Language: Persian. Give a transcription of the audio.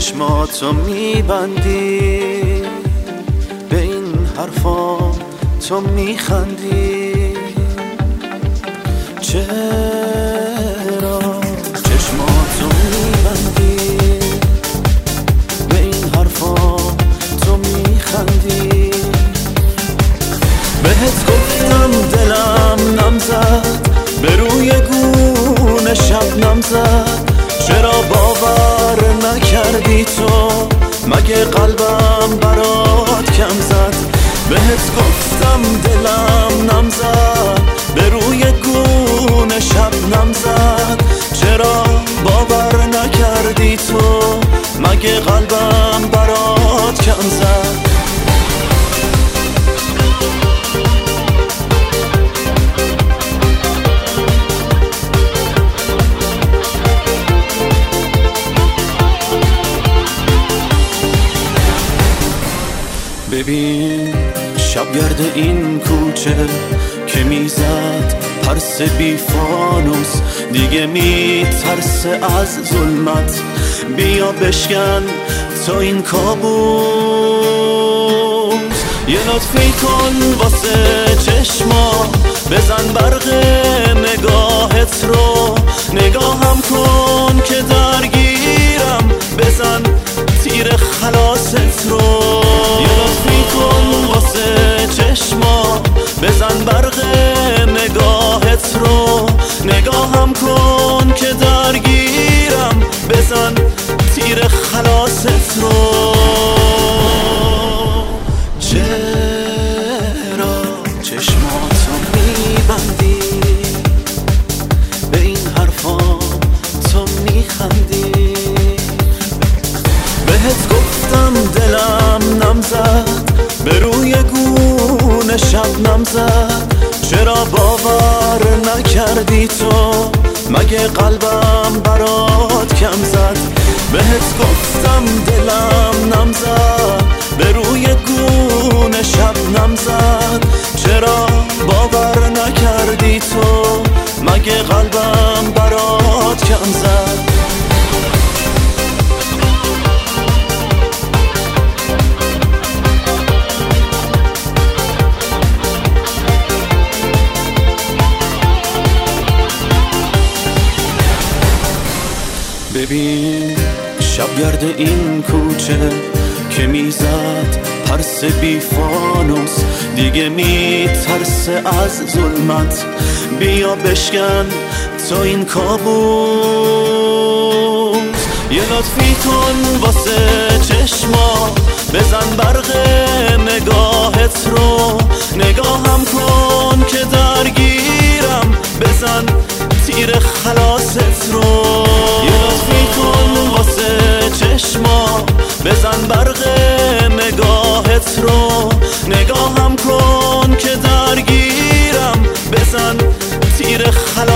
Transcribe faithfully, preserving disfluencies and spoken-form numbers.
چشماتو میبندی، به این حرفا تو میخندی. چرا چشماتو میبندی، به این حرفا تو میخندی. بهت گفتم دلم نم زد، به روی گونه شبنم زد. چرا باور نکردی تو؟ مگه قلبم برات کم زد؟ بهت گفتم دلم نم زد، به روی گونه شبنم زد. چرا باور نکردی تو؟ مگه قلبم برات کم زد؟ ببین شبگرد این کوچه که میزد پرس بی فانوس، دیگه میترسه از ظلمت. بیا بشکن تا این کابوس، یه لطفی کن واسه چشما، بزن برق نگاهت رو. نگاهم کن که درگیرم، بزن تیر خلاصت رو. یه لطفی کن واسه چشما، بزن برق نگاهت رو. نگاهم کن که درگیرم، بزن تیر خلاصت رو. چرا چشماتو میبندی، به این حرفا تو میخندی. بهت گفتم دلم نم زد، به روی گونه شبنم زد. چرا باور نکردی تو؟ مگه قلبم برات کم زد؟ بهت گفتم دلم نم زد، به روی گونه شبنم زد. چرا باور نکردی تو؟ مگه قلبم برات کم زد؟ ببین شبگرد این کوچه که میزد پرس بی فانوس، دیگه میترسه از ظلمت. بیا بشکن تا این کابوس، یه لطفی کن واسه چشما، بزن برق نگاهت رو. نگاهم کن که درگیرم، بزن تیر خلاصت رو. یه لطفی کن واسه چشما، بزن برق نگاهت رو. نگاهم کن که درگیرم، بزن تیر خلاصت